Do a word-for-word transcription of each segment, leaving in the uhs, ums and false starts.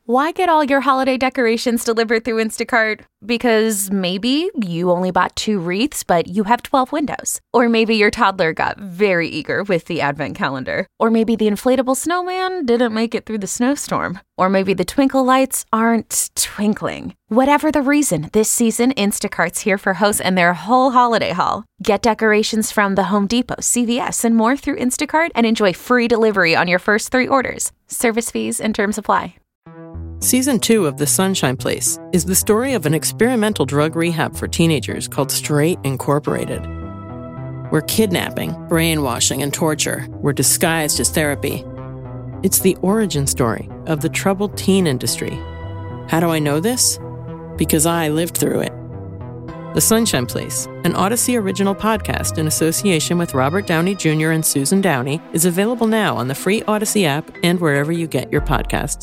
Why get all your holiday decorations delivered through Instacart? Because maybe you only bought two wreaths, but you have twelve windows. Or maybe your toddler got very eager with the advent calendar. Or maybe the inflatable snowman didn't make it through the snowstorm. Or maybe the twinkle lights aren't twinkling. Whatever the reason, this season, Instacart's here for hosts and their whole holiday haul. Get decorations from the Home Depot, C V S, and more through Instacart and enjoy free delivery on your first three orders. Service fees and terms apply. Season two of The Sunshine Place is the story of an experimental drug rehab for teenagers called Straight Incorporated, where kidnapping, brainwashing, and torture were disguised as therapy. It's the origin story of the troubled teen industry. How do I know this? Because I lived through it. The Sunshine Place, an Odyssey original podcast in association with Robert Downey Junior and Susan Downey, is available now on the free Odyssey app and wherever you get your podcasts.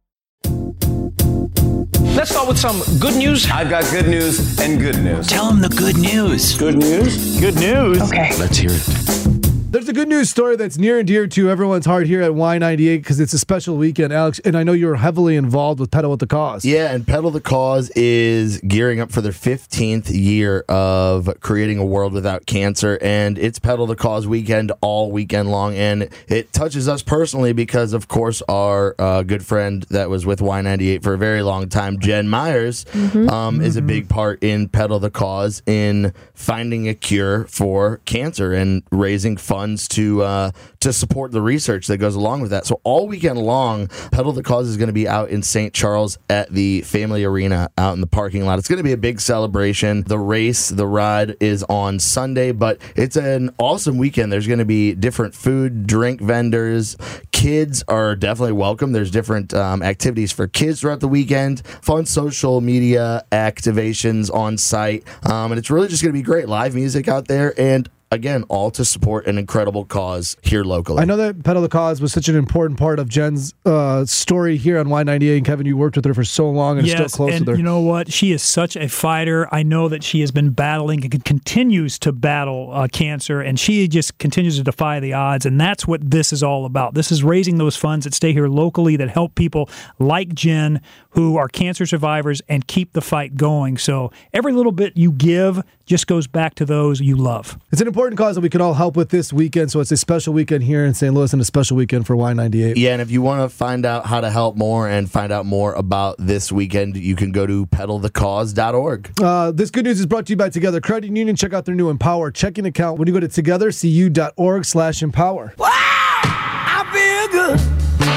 Let's start with some good news. I've got good news and good news. Tell them the good news. Good news? Good news. Okay. Let's hear it. There's a good news story that's near and dear to everyone's heart here at Y ninety-eight because it's a special weekend, Alex, and I know you're heavily involved with Pedal with the Cause. Yeah, and Pedal the Cause is gearing up for their fifteenth year of creating a world without cancer, and it's Pedal the Cause weekend all weekend long, and it touches us personally because, of course, our uh, good friend that was with Y ninety-eight for a very long time, Jen Myers, mm-hmm. Um, mm-hmm. is a big part in Pedal the Cause in finding a cure for cancer and raising funds to uh, to support the research that goes along with that. So all weekend long, Pedal the Cause is going to be out in Saint Charles at the Family Arena out in the parking lot. It's going to be a big celebration. The race, the ride is on Sunday, but it's an awesome weekend. There's going to be different food, drink vendors. Kids are definitely welcome. There's different um, activities for kids throughout the weekend, fun social media activations on site, um, and it's really just going to be great. Live music out there, and again, all to support an incredible cause here locally. I know that Pedal the Cause was such an important part of Jen's uh, story here on Y ninety-eight. And Kevin, you worked with her for so long and yes, still close and with her. You know what? She is such a fighter. I know that she has been battling and continues to battle uh, cancer, and she just continues to defy the odds. And that's what this is all about. This is raising those funds that stay here locally that help people like Jen who are cancer survivors and keep the fight going. So every little bit you give just goes back to those you love. It's an important cause that we can all help with this weekend, so it's a special weekend here in Saint Louis and a special weekend for Y ninety-eight. Yeah, and if you want to find out how to help more and find out more about this weekend, you can go to pedal the cause dot org. Uh, this good news is brought to you by Together Credit Union. Check out their new Empower checking account when you go to together c u dot org slash empower. Wow! I feel good.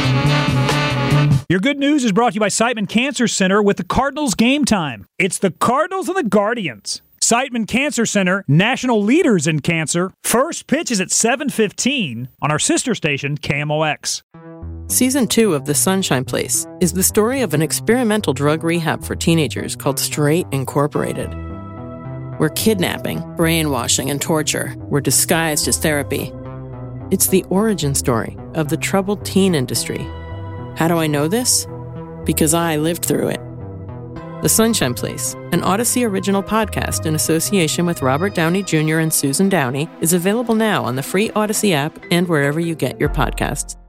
Your good news is brought to you by Siteman Cancer Center with the Cardinals game time. It's the Cardinals and the Guardians. Siteman Cancer Center, national leaders in cancer. First pitch is at seven fifteen on our sister station, K M O X. Season two of The Sunshine Place is the story of an experimental drug rehab for teenagers called Straight Incorporated, where kidnapping, brainwashing, and torture were disguised as therapy. It's the origin story of the troubled teen industry. How do I know this? Because I lived through it. The Sunshine Place, an Odyssey original podcast in association with Robert Downey Junior and Susan Downey, is available now on the free Odyssey app and wherever you get your podcasts.